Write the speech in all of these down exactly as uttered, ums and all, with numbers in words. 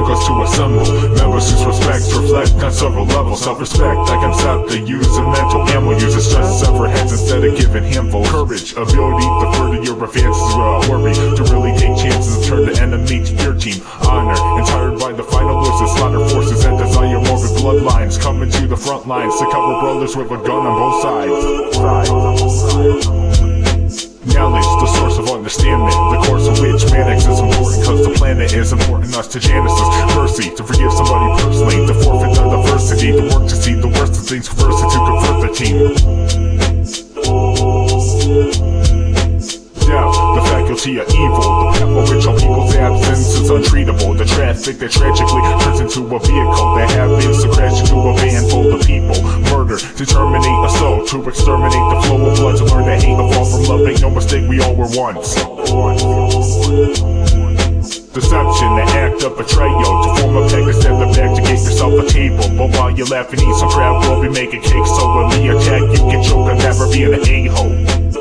conquest to assemble. Members whose respects reflect on several levels. Self-respect, I can stop the use of mental ammo. Use it stress to sever heads instead of giving handfuls. Courage, ability to further your advances without worry. To really take chances and turn the enemy to your team. Honor, inspired by the final losses, slaughter forces and desire morbid bloodlines. Coming to the front lines to cover brothers with a gun on both sides. Knowledge, the source of understanding. The course of which man-X is important, cause the planet is important us to Genesis. Mercy, to forgive somebody personally. To forfeit the diversity. To work to see the worst of things first and to convert the team. Death, the faculty of evil. The path by which all people's absence is untreatable. The traffic that tragically turns into a vehicle that happens to crash into a van full of people. Murder, to terminate a soul. To exterminate the flow of blood. To learn to hate, evolve from love. Make no mistake, we all were once. Deception, the act of betrayal. To form a peg to stand the back to get yourself a table. But while you laugh and eat some crab, we'll be making cake. So when we attack, you can choke on never being an a-hole.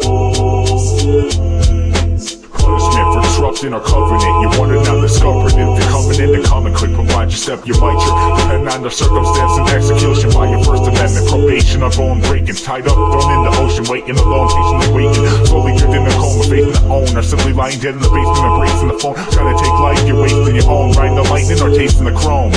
Punishment for disrupting our covenant. You wanted not discovered. If you're coming in to come and quick provide your step, you might trip. Depending on the circumstance and execution by your First Amendment. Probation or bone breaking. Tied up, thrown in the ocean, waiting alone, patiently waiting. Slowly driven in a coma, facing the own. Or simply lying dead in the basement, embracing the phone. Trying to take life, you're wasting your own. Riding the lightning or tasting the chrome.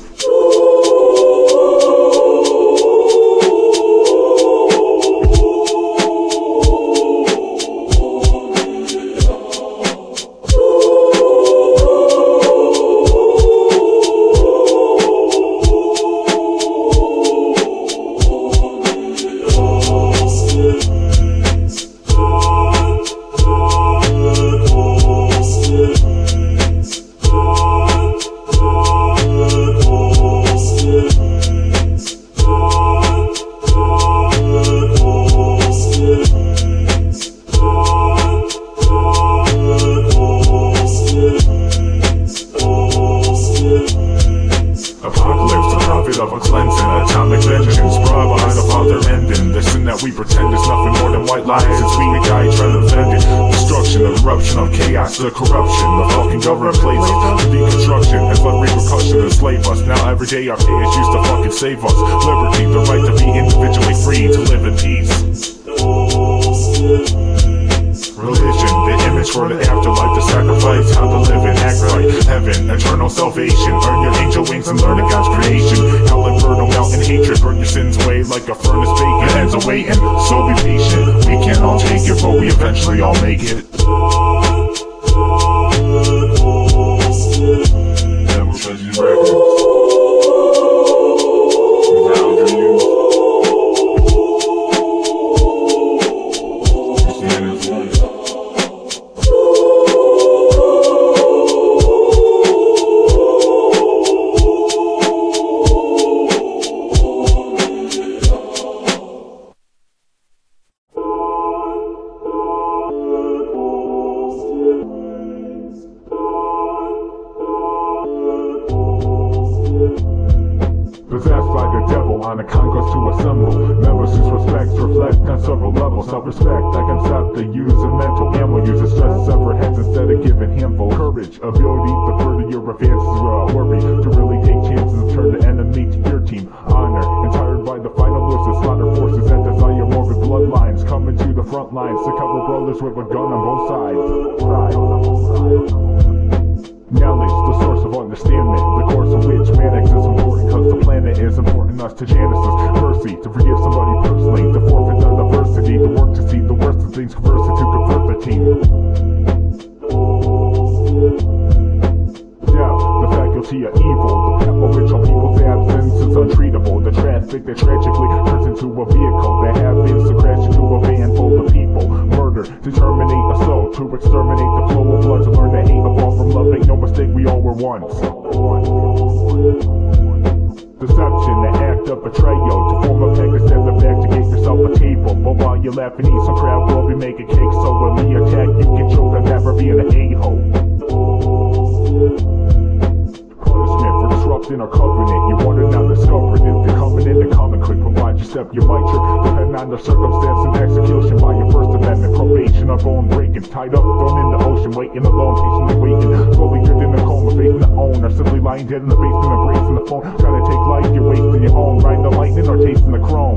Of a cleansing, atomic vengeance, brought behind a father ending. The sin that we pretend is nothing more than white lies. It's we die trying to defend it. Destruction, the eruption of chaos, the corruption. The fucking government plays us. The deconstruction has left repercussions to enslave us. Now every day our pay is used to fucking save us. Liberty, the right to be individually free, to live in peace. Religion, the image for the afterlife, the sacrifice, how to live and act right. Heaven, eternal salvation, earn your angel wings and learn of God's creation. Hell and burn, mountain hatred, burn your sins away like a furnace baking. Ends awaiting, so be patient. We can't all take it, but we eventually all make it. Devil Treasures Records. Down to you. Possessed by the devil on a conquest to assemble. Members whose respects reflect on several levels. Self-respect, I can stop the use of mental ammo. Use it stress to sever heads instead of giving handfuls. Courage, ability to further your advances without worry. To really take chances and turn the enemy to your team. Honor, inspired by the final losses, slaughter forces and desire morbid bloodlines. Coming to the front lines to cover brothers with a gun on both sides. Knowledge, the source of understanding. The course of which man-X is important, cause the planet is important us to Genesis. Mercy, to forgive somebody personally. To forfeit the diversity. To work to see the worst of things first and to convert the team. Death, the faculty of evil. The path by which all people's absence is untreatable. The traffic that tragically turns into a vehicle that happens to crash into a van full of people. Murder, to terminate a soul. To exterminate the flow of blood. To learn to hate, evolve from love. Make no mistake, we all were once. Deception, the act of betrayal. To form a peg to stand the back to get yourself a table. But while you laugh and eat some crab, we'll be making cake. So when we attack, you can choke on never being an a-hole. Punishment for disrupting our covenant. You wanted not discovered. If you're coming in to come and quick provide your step, you might trip. Depending on under circumstance and execution by your First Amendment. Probation, I'm going breaking, tied up, thrown in the ocean, waiting alone, patiently waiting, slowly drifting a coma, facing the own, or simply lying dead in the basement, embracing the phone, trying to take life, you're wasting your own, riding the lightning or tasting the chrome.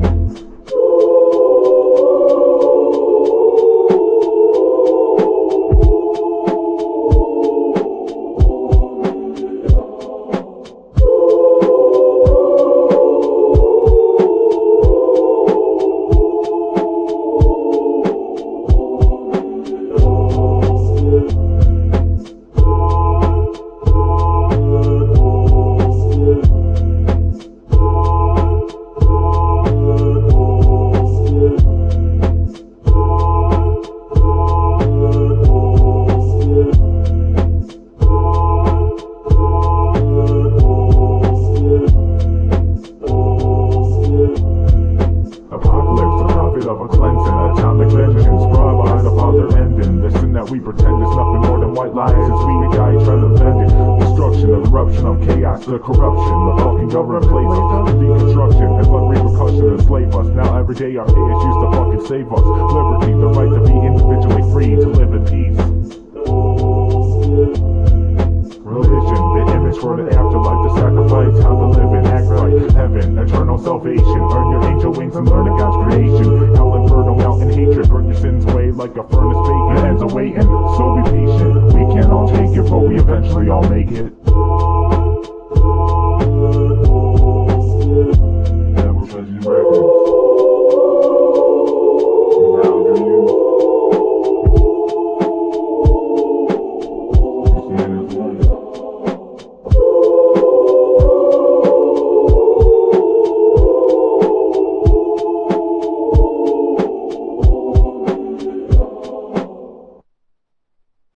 Of a cleansing, atomic vengeance, brought by the father ending. The sin that we pretend is nothing more than white lies as we die trying to defend it. Destruction, the eruption of chaos, the corruption, the fucking government places, the deconstruction, and let repercussion enslave us. Now every day our pay is used to fucking save us. Liberty, the right to be individually free, to live in peace. Religion, the image for the afterlife, the sacrifice, how to live and act right. Heaven, eternal salvation, earn your angel wings and learn of God's creation. Hell, inferno, mountain hatred, burn your sins away like a furnace baking. Ends awaiting, so be patient. We can't all take it, but we eventually all make it.